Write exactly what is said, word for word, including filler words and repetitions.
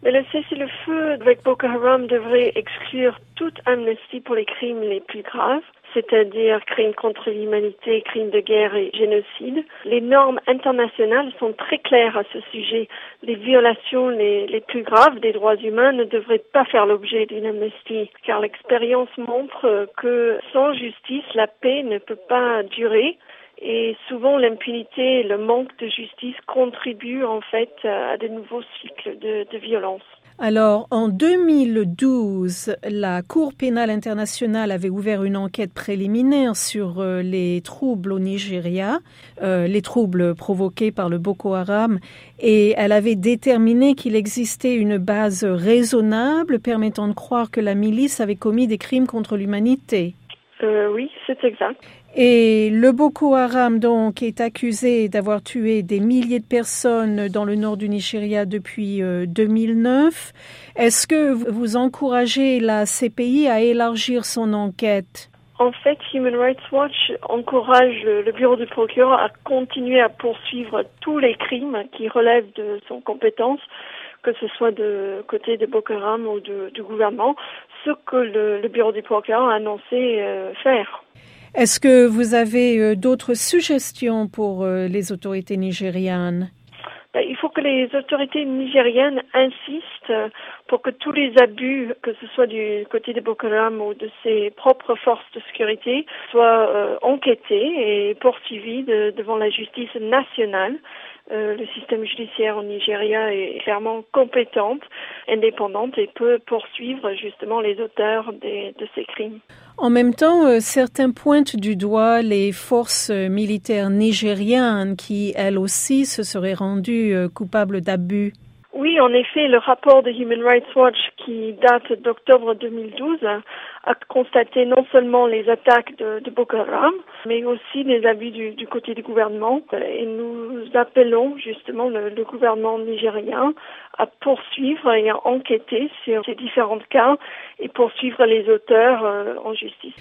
Mais le cessez-le-feu avec Boko Haram devrait exclure toute amnistie pour les crimes les plus graves, c'est-à-dire crimes contre l'humanité, crimes de guerre et génocide. Les normes internationales sont très claires à ce sujet. Les violations les, les plus graves des droits humains ne devraient pas faire l'objet d'une amnistie, car l'expérience montre que sans justice, la paix ne peut pas durer. Et souvent, l'impunité et le manque de justice contribuent en fait à de nouveaux cycles de, de violence. Alors, en deux mille douze, la Cour pénale internationale avait ouvert une enquête préliminaire sur euh, les troubles au Nigeria, euh, les troubles provoqués par le Boko Haram, et elle avait déterminé qu'il existait une base raisonnable permettant de croire que la milice avait commis des crimes contre l'humanité. Euh, oui, c'est exact. Et le Boko Haram, donc, est accusé d'avoir tué des milliers de personnes dans le nord du Nigeria depuis euh, deux mille neuf. Est-ce que vous encouragez la C P I à élargir son enquête? En fait, Human Rights Watch encourage le bureau du procureur à continuer à poursuivre tous les crimes qui relèvent de son compétence, que ce soit de côté de Boko Haram ou de, du gouvernement, ce que le, le bureau du procureur a annoncé euh, faire. Est-ce que vous avez euh, d'autres suggestions pour euh, les autorités nigérianes? Ben, il faut que les autorités nigériennes insistent pour que tous les abus, que ce soit du côté de Boko Haram ou de ses propres forces de sécurité, soient euh, enquêtés et poursuivis de, devant la justice nationale. Euh, le système judiciaire au Nigeria est clairement compétent, indépendante et peut poursuivre justement les auteurs des, de ces crimes. En même temps, euh, certains pointent du doigt les forces euh, militaires nigérianes qui, elles aussi, se seraient rendues euh, coupables d'abus. Oui, en effet, le rapport de Human Rights Watch qui date d'octobre deux mille douze a constaté non seulement les attaques de, de Boko Haram, mais aussi les abus du, du côté du gouvernement. Et nous appelons justement le, le gouvernement nigérien à poursuivre et à enquêter sur ces différents cas et poursuivre les auteurs euh, en justice.